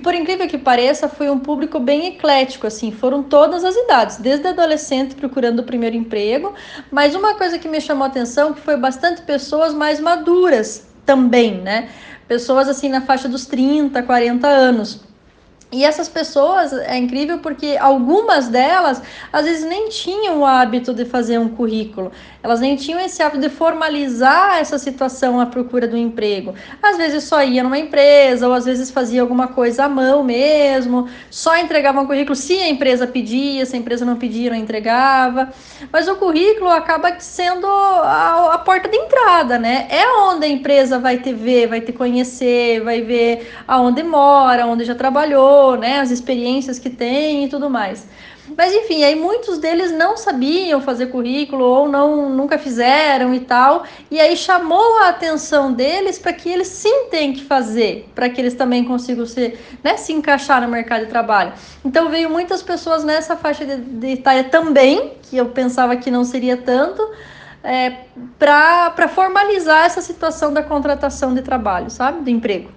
por incrível que pareça, foi um público bem eclético, assim, foram todas as idades, desde adolescente procurando o primeiro emprego, mas uma coisa que me chamou a atenção que foi bastante pessoas mais maduras também, né? Pessoas assim na faixa dos 30, 40 anos. E essas pessoas, é incrível porque algumas delas, às vezes nem tinham o hábito de fazer um currículo, elas nem tinham esse hábito de formalizar essa situação à procura do emprego. Às vezes só ia numa empresa, ou às vezes fazia alguma coisa à mão mesmo, só entregava um currículo se a empresa pedia, se a empresa não pedia, não entregava. Mas o currículo acaba sendo a porta de entrada, né? É onde a empresa vai te ver, vai te conhecer, vai ver aonde mora, onde já trabalhou, né? As experiências que tem e tudo mais. Mas enfim, aí muitos deles não sabiam fazer currículo ou nunca fizeram e tal, e aí chamou a atenção deles para que eles sim têm que fazer, para que eles também consigam se encaixar no mercado de trabalho. Então veio muitas pessoas nessa faixa de Itália também, que eu pensava que não seria tanto, para formalizar essa situação da contratação de trabalho, sabe? Do emprego.